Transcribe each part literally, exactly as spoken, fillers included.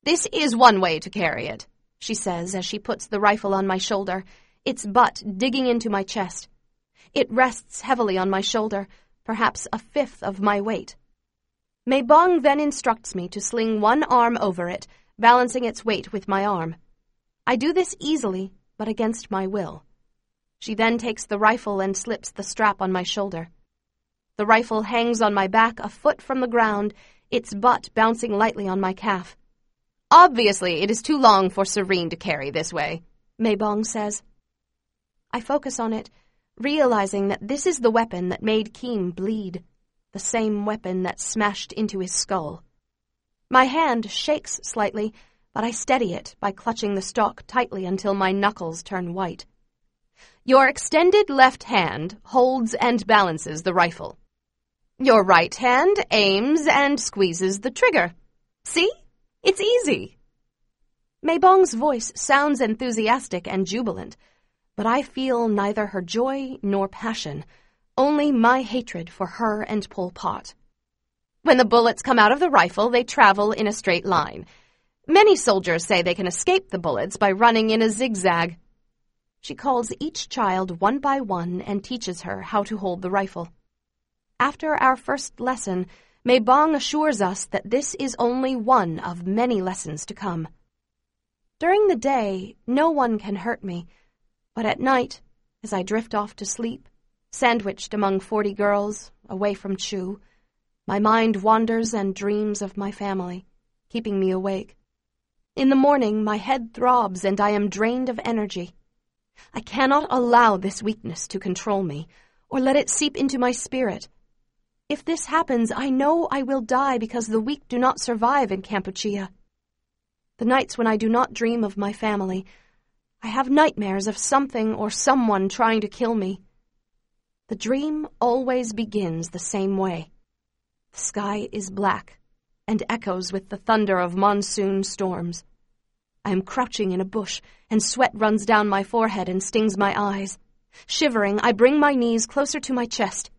"This is one way to carry it," she says as she puts the rifle on my shoulder, its butt digging into my chest. It rests heavily on my shoulder, perhaps a fifth of my weight. Mei Bong then instructs me to sling one arm over it, balancing its weight with my arm. I do this easily, but against my will. She then takes the rifle and slips the strap on my shoulder. The rifle hangs on my back a foot from the ground, its butt bouncing lightly on my calf. "Obviously, it is too long for Serene to carry this way," Mei Bong says. I focus on it, realizing that this is the weapon that made Keem bleed, the same weapon that smashed into his skull. My hand shakes slightly, but I steady it by clutching the stock tightly until my knuckles turn white. Your extended left hand holds and balances the rifle. Your right hand aims and squeezes the trigger. See? It's easy. Mei Bong's voice sounds enthusiastic and jubilant, but I feel neither her joy nor passion, only my hatred for her and Pol Pot. When the bullets come out of the rifle, they travel in a straight line. Many soldiers say they can escape the bullets by running in a zigzag. She calls each child one by one and teaches her how to hold the rifle. After our first lesson, Mei Bong assures us that this is only one of many lessons to come. During the day, no one can hurt me, but at night, as I drift off to sleep, sandwiched among forty girls, away from Chu, my mind wanders and dreams of my family, keeping me awake. In the morning, my head throbs and I am drained of energy. I cannot allow this weakness to control me, or let it seep into my spirit. If this happens, I know I will die because the weak do not survive in Kampuchea. The nights when I do not dream of my family, I have nightmares of something or someone trying to kill me. The dream always begins the same way. The sky is black and echoes with the thunder of monsoon storms. I am crouching in a bush, and sweat runs down my forehead and stings my eyes. Shivering, I bring my knees closer to my chest.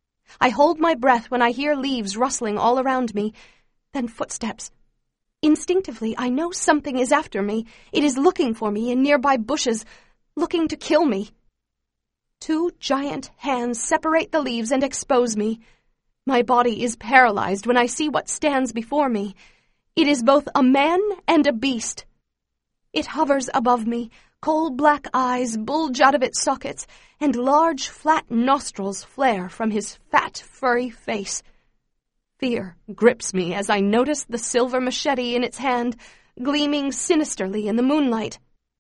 I hold my breath when I hear leaves rustling all around me, then footsteps. Instinctively, I know something is after me. It is looking for me in nearby bushes, looking to kill me. Two giant hands separate the leaves and expose me. My body is paralyzed when I see what stands before me. It is both a man and a beast. It hovers above me, coal black eyes bulge out of its sockets, and large, flat nostrils flare from his fat, furry face. Fear grips me as I notice the silver machete in its hand, gleaming sinisterly in the moonlight.